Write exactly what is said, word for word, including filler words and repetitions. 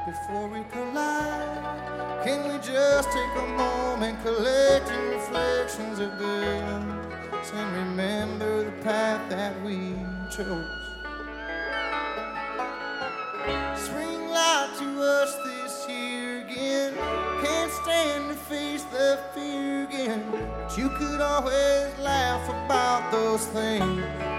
before we collide? Can we just take a moment collecting reflections of goodness and remember the path that we chose? Spring light to us this year again. Can't stand to face the fear again, but you could always laugh about those things